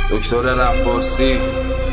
دکتر رفارسی.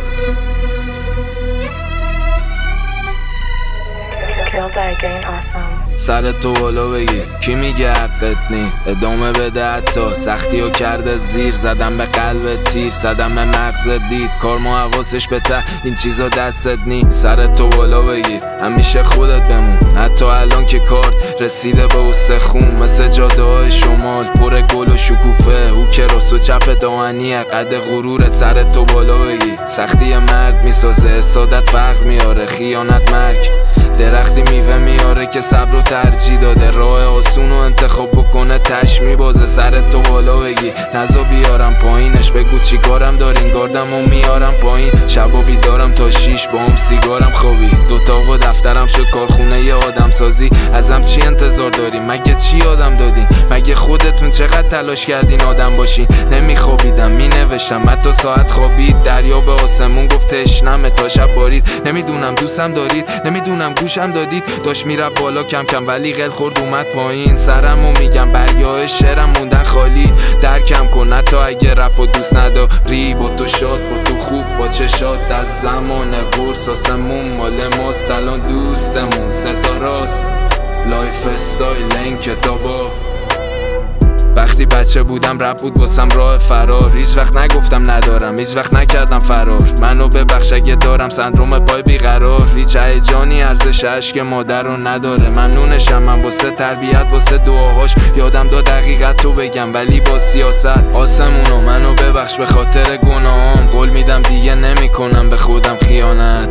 سر تو بالا بگیر، کی میگه حقت نی؟ ادامه بده حتی سختی و کرده زیر. زدم به قلب تیر، زدم به مغز دید. کارما حواسش به ته، این چیزا دستت نی. سر تو بالا بگیر، همیشه خودت بمون. حتی الان که کارت رسیده به استخون. مثل جاده های شمال پر گل و شکوفه. او که راست و چپ دامنیه قد غرورت. سر تو بالا بگیر، سختی مرد میسازه، حسادت فرق میاره، خیانت مرگ. درختی میوه میاره که صبر و ترجیح داده. راه آسون و انتخاب بکنه تش میبازه. سر تو بالا بگی، نزا بیارم پایینش. بگو چی کارم دارین، گاردم و میارم پایین. شبا بیدارم تا 6 با هم سیگارم خوابی. دوتا و دفترم شد کارخونه ی آدم سازی. ازم چی انتظار داریم؟ مگه چی آدم دادین؟ مگه خودتون چقدر تلاش کردین آدم باشین؟ نمیخوابیدم مینوشتم حتی ساعت خوابید. دریا به آسمون گفت تشنمه تا شب بارید. نمیدونم دوستم دارید، نمیدونم گوشم دادید. داشت میره بالا کم کم ولی قل خورد اومد پایین. سرمو میگم برگاه شعرم موندن خالی. درکم کن حتی اگه رپ و دوست نداری. با تو شاد، با تو خوب، با چشات از زمان قرص. آسمون مال ماست الان دوستمون ستاراست. لایف استایل این کتابا. وقتی بچه بودم رپ بود واسم راه فرار. هیچ وقت نگفتم ندارم، هیچ وقت نکردم فرار. منو ببخش اگه دارم سندروم پای بیقرار. هیچ هیجانی ارزش عشق مادر رو نداره. ممنونشم من واسه تربیت، واسه دعاهاش. یادم داد حقیقت تو بگم ولی با سیاست. آسمونو منو ببخش به خاطر گناهام. قول میدم دیگه نمیکنم به خودم خیانت.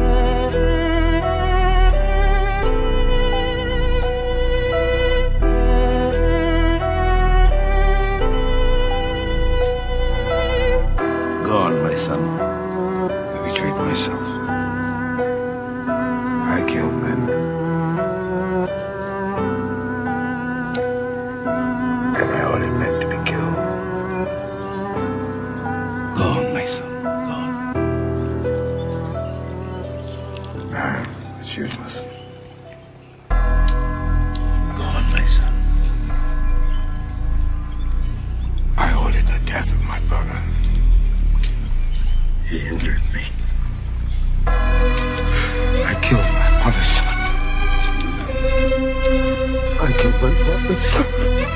Gone, my son. I betrayed myself. I killed men. And I ordered men to be killed. Gone, my son. Gone. It's useless. Gone, my son. I ordered the death of my brother. He injured me. I killed my mother's son. I killed my father's son.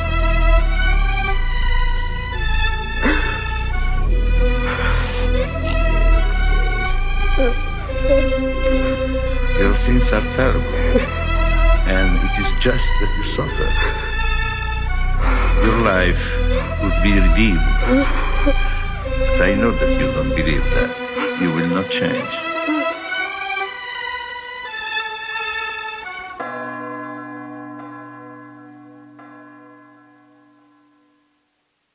Your sins are terrible, and it is just that you suffer. Your life would be redeemed. I know that you don't believe that. You will not change.